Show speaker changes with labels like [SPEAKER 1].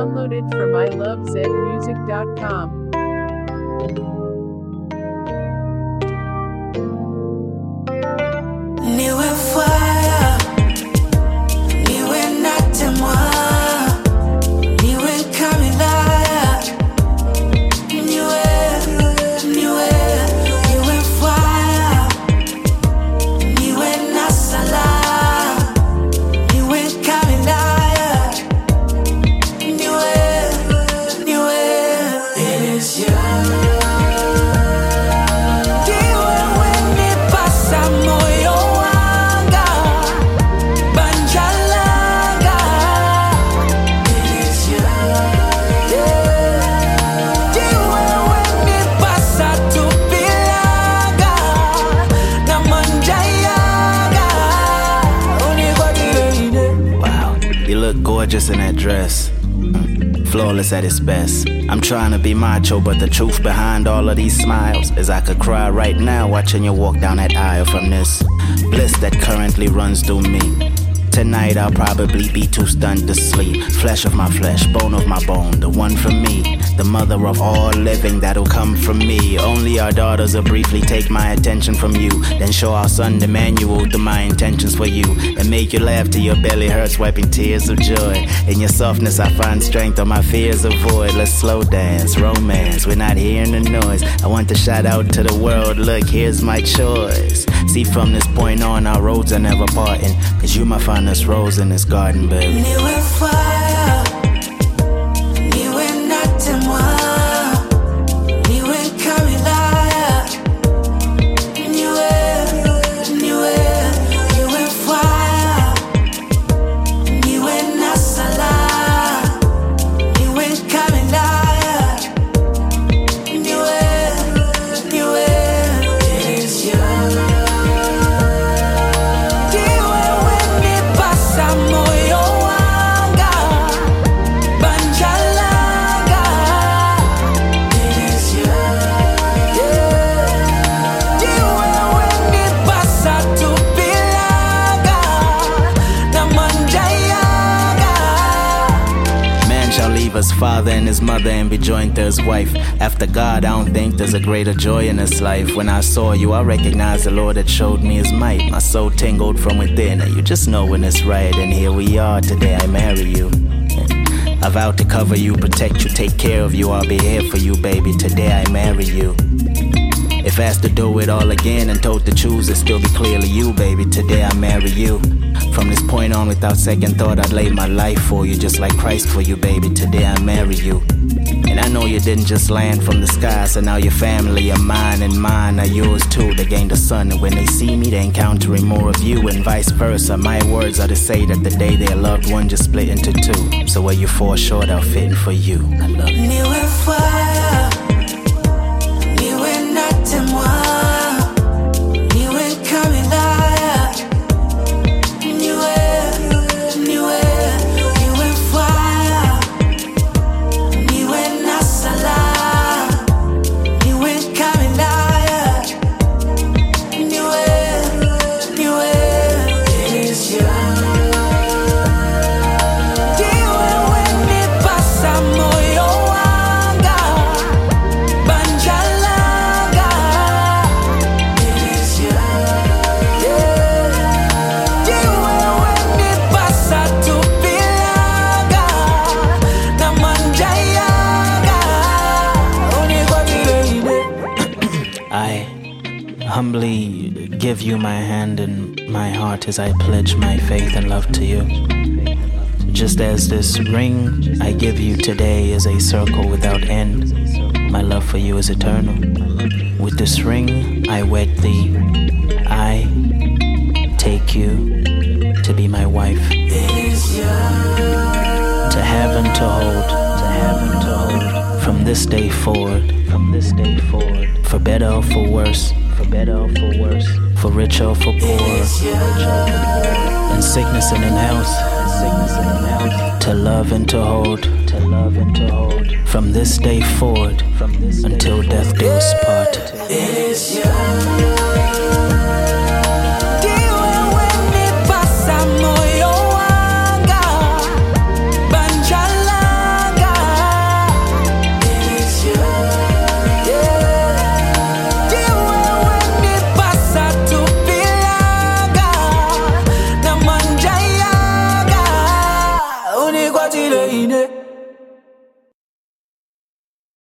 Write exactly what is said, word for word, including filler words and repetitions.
[SPEAKER 1] Downloaded from i love zed music dot com.
[SPEAKER 2] Niwe fire, niwe natemwa, niwe kamilaya, niwe, niwe, niwe fire, niwe nasala, niwe kamilaya, niwe, niwe, it is you. Niwe wene pasa moyo wanga, banjalaga, it is you. Niwe wene pasa tupilaga, na manjayaga, unigodile.
[SPEAKER 3] Wow, you look gorgeous in that dress. Flawless at its best. I'm trying to be macho, but the truth behind all of these smiles is I could cry right now watching you walk down that aisle from this bliss that currently runs through me. Tonight I'll probably be too stunned to sleep. Flesh of my flesh, bone of my bone, the one for me, the mother of all living that'll come from me. Only our daughters will briefly take my attention from you, then show our son the manual to my intentions for you, and make you laugh till your belly hurts, wiping tears of joy. In your softness I find strength, on my fears avoid. Let's slow dance, romance, we're not hearing the noise. I want to shout out to the world, look, here's my choice. See, from this point on our roads are never parting, cause you my finest rose in this garden, baby.
[SPEAKER 2] Niwe fire, niwe natemwa, niwe kamilaya, niwe, niwe, niwe fire, niwe nasala, niwe kamilaya, niwe, niwe, it is you. Niwe wene pasa moyo wanga, banjalaga, it is you. Niwe wene pasa tupilaga, na manjayaga.
[SPEAKER 3] Man shall leave his father and his mother and be joined to his wife. After God, I don't think there's a greater joy in this life. When I saw you, I recognized the Lord that showed me his might. My soul tingled from within, and you just know when it's right. And here we are, today I marry you. I vowed to cover you, protect you, take care of you. I'll be here for you, baby. Today I marry you. If asked to do it all again and told to choose, it'd still be clearly you, baby. Today I marry you. From this point on, without second thought, I'd lay my life for you, just like Christ for you, baby. Today I marry you. And I know you didn't just land from the sky, so now your family are mine and mine are yours too. They gained a son, and when they see me, they encountering more of you, and vice versa. My words are to say that the day their loved one just split into two. So where you fall short, I'll fit in for you. I love you.
[SPEAKER 2] Niwe fire, niwe natemwa, niwe kamilaya, niwe, niwe, niwe fire, niwe nasala, niwe kamilaya, niwe, niwe, it is you. Niwe wene pasa moyo wanga, banjalaga, it is you. Niwe wene pasa tupilaga, na manjayaga, unigodile.
[SPEAKER 3] I humbly give you my hand and my heart as I pledge my faith and love to you. Just as this ring I give you today is a circle without end, my love for you is eternal. With this ring I wed thee. I take you to be my wife,
[SPEAKER 2] It is you.
[SPEAKER 3] to have and to hold, to have and to hold. From this day forward, from this day forward, for better or for worse, for better or for worse, for richer or for poorer, in sickness and in health, in sickness and in health, to love and to hold, to love and to hold. From this day forward, from this until death do us part.
[SPEAKER 2] It is you.